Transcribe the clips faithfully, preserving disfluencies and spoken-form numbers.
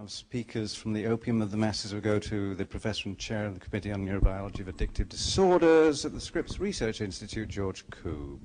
Our speakers from the Opium of the Masses will go to the Professor and Chair of the Committee on Neurobiology of Addictive Disorders at the Scripps Research Institute, George Koob.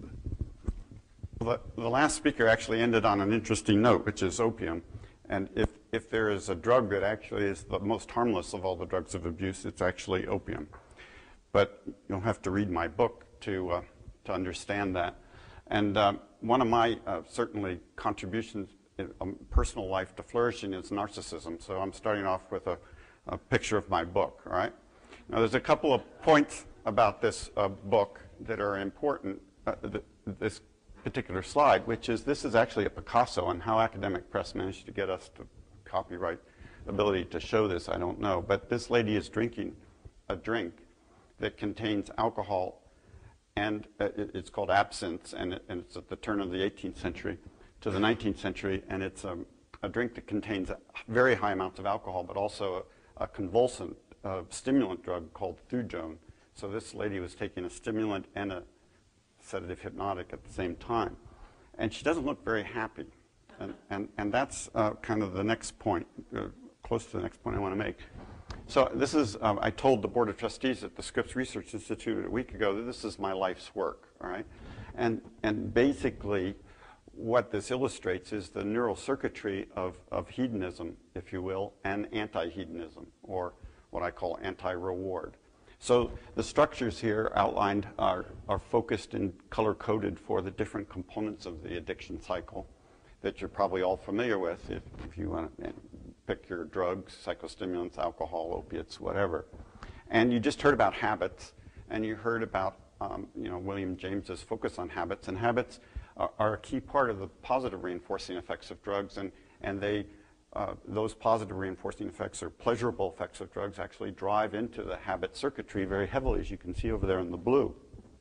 The, the last speaker actually ended on an interesting note, which is opium. And if, if there is a drug that actually is the most harmless of all the drugs of abuse, it's actually opium. But you'll have to read my book to, uh, to understand that. And uh, one of my, uh, certainly, contributions in um, personal life to flourishing is narcissism. So I'm starting off with a, a picture of my book, all right? Now, there's a couple of points about this uh, book that are important, uh, th this particular slide, which is this is actually a Picasso, and how Academic Press managed to get us to copyright ability to show this, I don't know. But this lady is drinking a drink that contains alcohol, and uh, it, it's called absinthe, and, it, and it's at the turn of the eighteenth century to the nineteenth century, and it's a, a drink that contains very high amounts of alcohol, but also a, a convulsant, uh, stimulant drug called thujone. So this lady was taking a stimulant and a sedative hypnotic at the same time. And she doesn't look very happy. And, and, and that's uh, kind of the next point, uh, close to the next point I want to make. So this is, um, I told the Board of Trustees at the Scripps Research Institute a week ago that this is my life's work, all right? And, and basically, what this illustrates is the neural circuitry of, of hedonism, if you will, and anti-hedonism, or what I call anti-reward. So the structures here outlined are, are focused and color-coded for the different components of the addiction cycle that you're probably all familiar with if, if you want to pick your drugs, psychostimulants, alcohol, opiates, whatever. And you just heard about habits, and you heard about um, you know, William James's focus on habits, and habits are, are a key part of the positive reinforcing effects of drugs, and, and they Uh, those positive reinforcing effects or pleasurable effects of drugs actually drive into the habit circuitry very heavily, as you can see over there in the blue.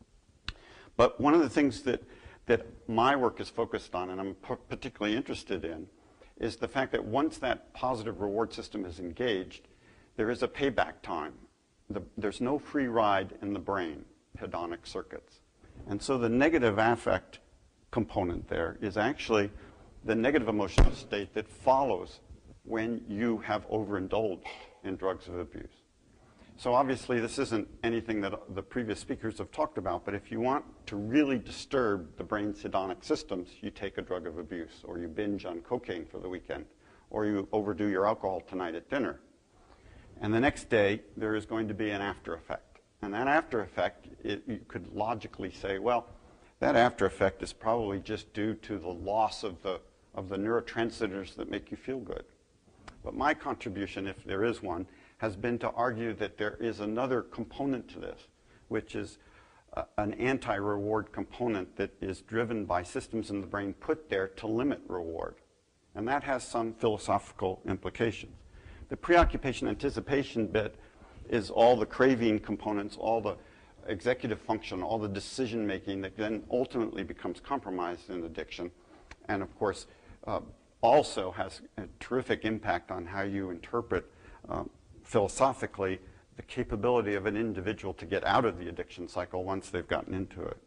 But one of the things that, that my work is focused on, and I'm particularly interested in, is the fact that once that positive reward system is engaged, there is a payback time. The, there's no free ride in the brain, hedonic circuits. And so the negative affect component there is actually the negative emotional state that follows when you have overindulged in drugs of abuse. So obviously this isn't anything that the previous speakers have talked about, but if you want to really disturb the brain's hedonic systems, you take a drug of abuse, or you binge on cocaine for the weekend, or you overdo your alcohol tonight at dinner. And the next day, there is going to be an after effect. And that after effect, it, you could logically say, well, that after effect is probably just due to the loss of the of the neurotransmitters that make you feel good. But my contribution, if there is one, has been to argue that there is another component to this, which is uh, an anti-reward component that is driven by systems in the brain put there to limit reward. And that has some philosophical implications. The preoccupation anticipation bit is all the craving components, all the executive function, all the decision making that then ultimately becomes compromised in addiction. And of course, uh, also has a terrific impact on how you interpret uh, philosophically the capability of an individual to get out of the addiction cycle once they've gotten into it.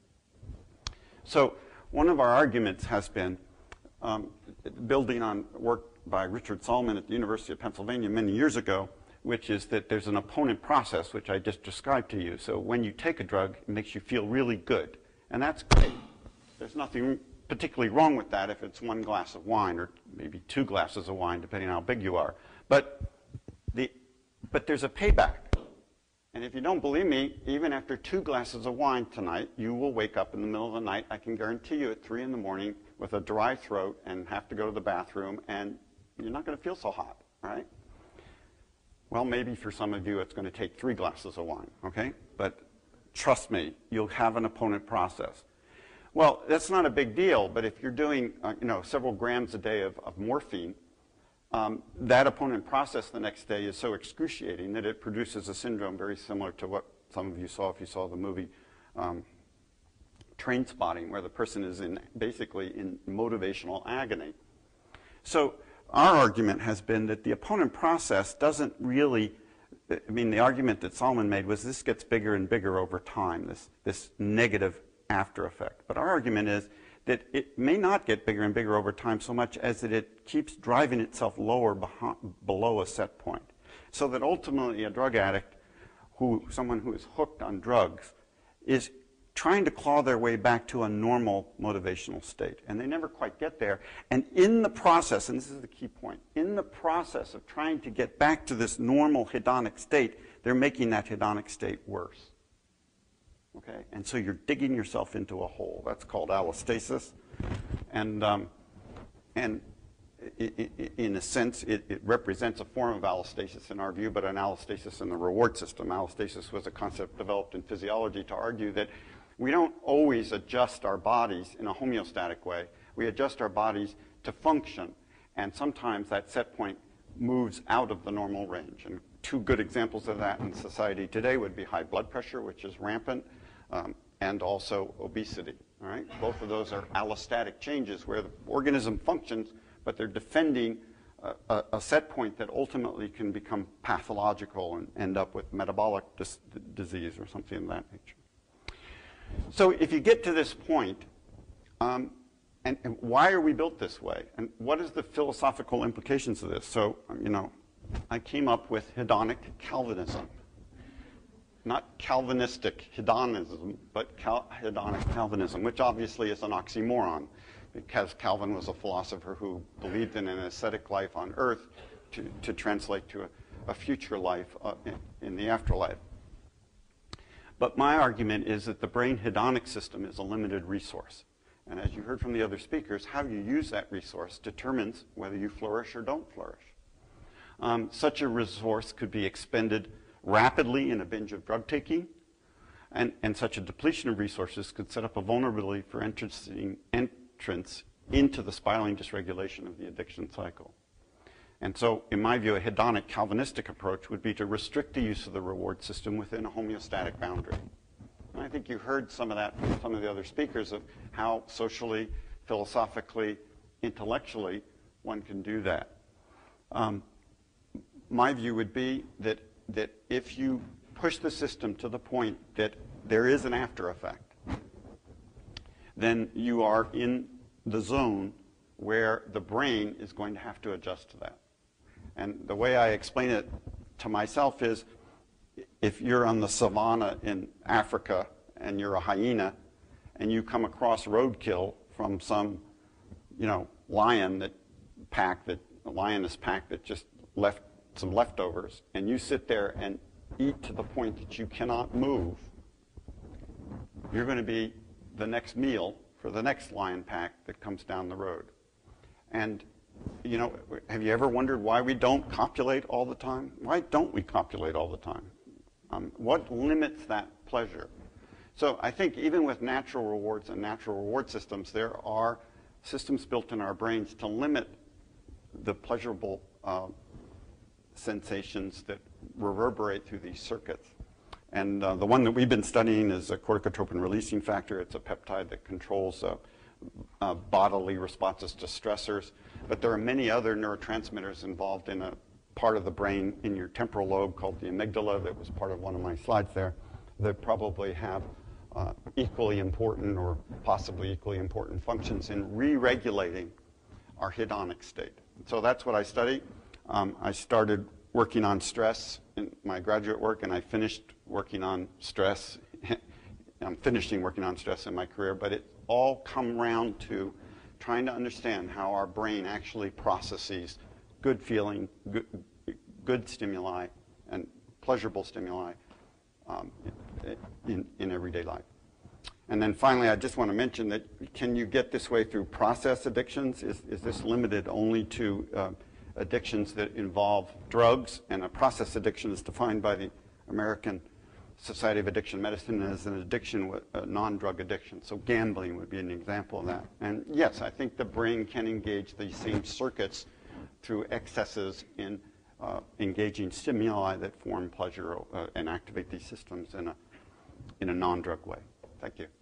So one of our arguments has been, um, building on work by Richard Solomon at the University of Pennsylvania many years ago, which is that there's an opponent process, which I just described to you. So when you take a drug, it makes you feel really good. And that's great. There's nothing particularly wrong with that if it's one glass of wine or maybe two glasses of wine, depending on how big you are. But, the, but there's a payback. And if you don't believe me, even after two glasses of wine tonight, you will wake up in the middle of the night, I can guarantee you, at three in the morning with a dry throat and have to go to the bathroom, and you're not going to feel so hot, right? Well, maybe for some of you it's going to take three glasses of wine, okay? But trust me, you'll have an opponent process. Well, that's not a big deal, but if you're doing uh, you know, several grams a day of, of morphine, um, that opponent process the next day is so excruciating that it produces a syndrome very similar to what some of you saw if you saw the movie um, Trainspotting, where the person is in basically in motivational agony. So our argument has been that the opponent process doesn't really, I mean, the argument that Solomon made was this gets bigger and bigger over time, this, this negative after effect. But our argument is that it may not get bigger and bigger over time so much as that it keeps driving itself lower behind, below a set point. So that ultimately a drug addict, who, someone who is hooked on drugs, is trying to claw their way back to a normal motivational state. And they never quite get there. And in the process, and this is the key point, in the process of trying to get back to this normal hedonic state, they're making that hedonic state worse. Okay? And so you're digging yourself into a hole. That's called allostasis. And, um, and in a sense, it, it represents a form of allostasis in our view, but an allostasis in the reward system. Allostasis was a concept developed in physiology to argue that we don't always adjust our bodies in a homeostatic way. We adjust our bodies to function, and sometimes that set point moves out of the normal range. And two good examples of that in society today would be high blood pressure, which is rampant, um, and also obesity. All right? Both of those are allostatic changes where the organism functions, but they're defending a, a, a set point that ultimately can become pathological and end up with metabolic dis disease or something of that nature. So if you get to this point, um, and, and why are we built this way? And what is the philosophical implications of this? So, you know, I came up with hedonic Calvinism. Not Calvinistic hedonism, but cal hedonic Calvinism, which obviously is an oxymoron, because Calvin was a philosopher who believed in an ascetic life on earth to, to translate to a, a future life uh, in, in the afterlife. But my argument is that the brain hedonic system is a limited resource. And as you heard from the other speakers, how you use that resource determines whether you flourish or don't flourish. Um, such a resource could be expended rapidly in a binge of drug taking, and, and such a depletion of resources could set up a vulnerability for entrance into the spiraling dysregulation of the addiction cycle. And so, in my view, a hedonic Calvinistic approach would be to restrict the use of the reward system within a homeostatic boundary. And I think you heard some of that from some of the other speakers of how socially, philosophically, intellectually one can do that. Um, my view would be that, that if you push the system to the point that there is an after effect, then you are in the zone where the brain is going to have to adjust to that. And the way I explain it to myself is, if you're on the savannah in Africa and you're a hyena and you come across roadkill from some, you know, lion that pack that a lioness pack that just left some leftovers, and you sit there and eat to the point that you cannot move, you're going to be the next meal for the next lion pack that comes down the road. And you know, have you ever wondered why we don't copulate all the time? Why don't we copulate all the time? Um, what limits that pleasure? So I think even with natural rewards and natural reward systems, there are systems built in our brains to limit the pleasurable uh, sensations that reverberate through these circuits. And uh, the one that we've been studying is a corticotropin releasing factor. It's a peptide that controls uh, uh, bodily responses to stressors. But there are many other neurotransmitters involved in a part of the brain in your temporal lobe called the amygdala that was part of one of my slides there that probably have uh, equally important or possibly equally important functions in re-regulating our hedonic state. So that's what I study. Um, I started working on stress in my graduate work, and I finished working on stress. I'm finishing working on stress in my career, but it all come around to trying to understand how our brain actually processes good feeling, good, good stimuli, and pleasurable stimuli um, in, in everyday life. And then finally, I just want to mention that can you get this way through process addictions? Is, is this limited only to uh, addictions that involve drugs? And a process addiction is defined by the American Society of Addiction Medicine as an addiction with a non-drug addiction. So gambling would be an example of that. And yes, I think the brain can engage these same circuits through excesses in uh, engaging stimuli that form pleasure uh, and activate these systems in a, in a non-drug way. Thank you.